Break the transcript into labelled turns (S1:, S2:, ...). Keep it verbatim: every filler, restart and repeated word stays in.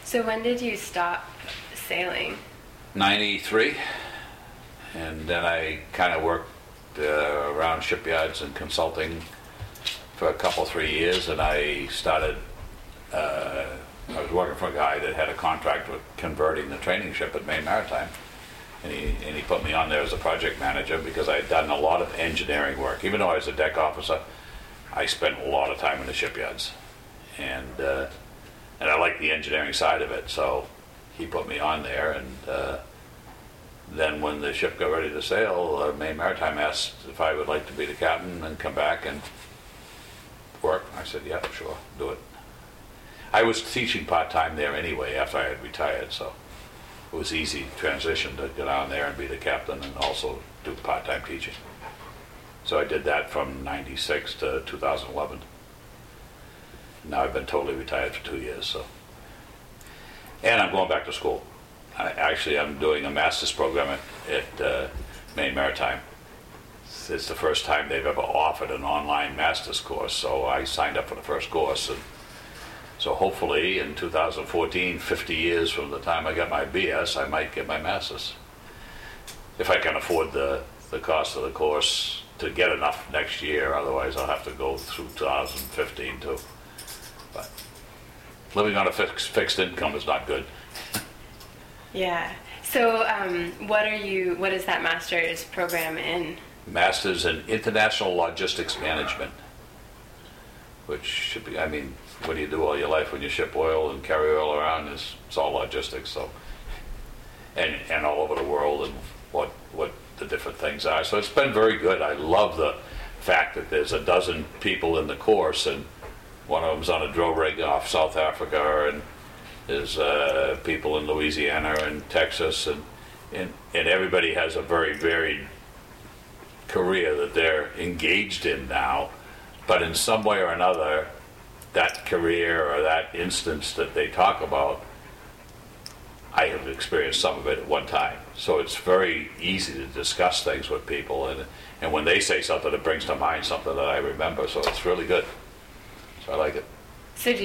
S1: So when did you stop sailing?
S2: ninety-three, and then I kind of worked uh, around shipyards and consulting for a couple, three years, and I started, uh, I was working for a guy that had a contract with converting the training ship at Maine Maritime, and he, and he put me on there as a project manager because I had done a lot of engineering work. Even though I was a deck officer, I spent a lot of time in the shipyards, and uh, and I liked the engineering side of it, so he put me on there, and uh, then when the ship got ready to sail, uh, Maine Maritime asked if I would like to be the captain and come back and work. I said, yeah, sure, do it. I was teaching part-time there anyway after I had retired, so it was easy transition to get on there and be the captain and also do part-time teaching. So I did that from ninety-six to two thousand eleven. Now I've been totally retired for two years, so. And I'm going back to school. I, actually, I'm doing a master's program at, at uh, Maine Maritime. It's, it's the first time they've ever offered an online master's course, so I signed up for the first course. And so hopefully in two thousand fourteen, fifty years from the time I got my B S, I might get my master's. If I can afford the, the cost of the course to get enough next year, otherwise I'll have to go through two thousand fifteen too. But living on a fixed, fixed income is not good.
S1: Yeah. So um, what are you, what is that master's program in?
S2: Master's in International Logistics Management, which should be, I mean, what do you do all your life when you ship oil and carry oil around? It's, it's all logistics, so, and and all over the world and what what the different things are. So it's been very good. I love the fact that there's a dozen people in the course, and one of them's on a drill rig off South Africa, and there's uh, people in Louisiana and Texas, and, and and everybody has a very varied career that they're engaged in now, but in some way or another, that career or that instance that they talk about, I have experienced some of it at one time. So it's very easy to discuss things with people, and and when they say something, it brings to mind something that I remember, so it's really good. So I like it.
S1: So do